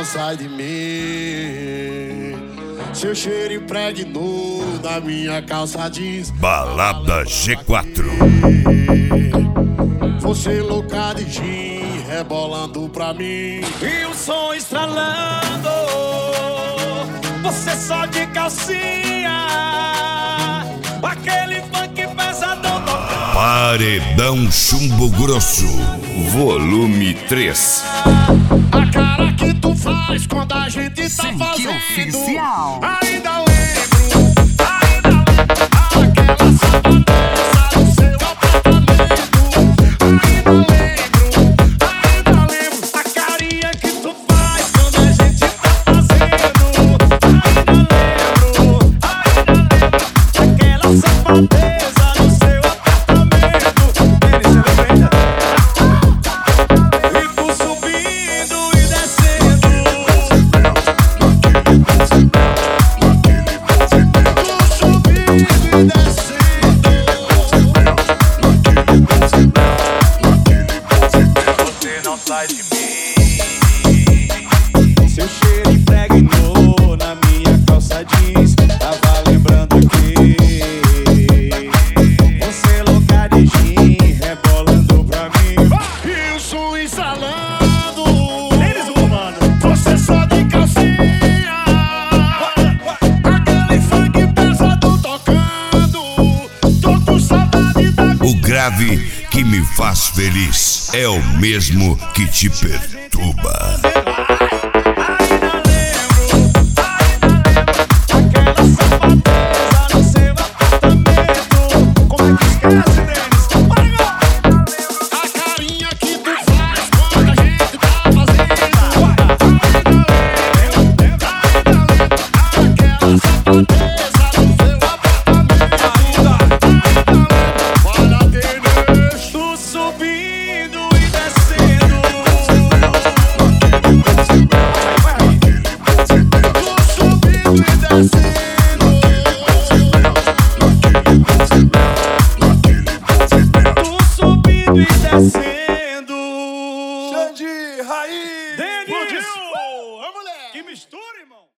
não sai de mim. Seu cheiro impregnou na minha calça jeans. Balada G4. Você louca de gin, rebolando pra mim. E o som estralando, você só de calcinha. Aquele funk pesadão tocando. Paredão Chumbo Grosso, volume 3. A cara que tu faz quando a gente tá Sync fazendo oficial. Ainda lembro aquela safadeza do seu apartamento. Ainda lembro a carinha que tu faz quando a gente tá fazendo. Ainda lembro aquela safadeza do seu apartamento. E tu subindo e descendo. Você não sai de mim. Seu cheiro impregnou na minha calça jeans. Tava lembrando que você louca de gin, rebolando pra mim. E o som instalando, eles humano, você só de calcinha. Aquele funk pesado tocando. Tô com saudade da O grave que me faz feliz é o mesmo que te perturba. Ainda lembro aquela safadeza no seu apartamento. Como é que esquece, Denis? A carinha que tu faz quando a gente tá fazendo. Ainda lembro aquela safadeza.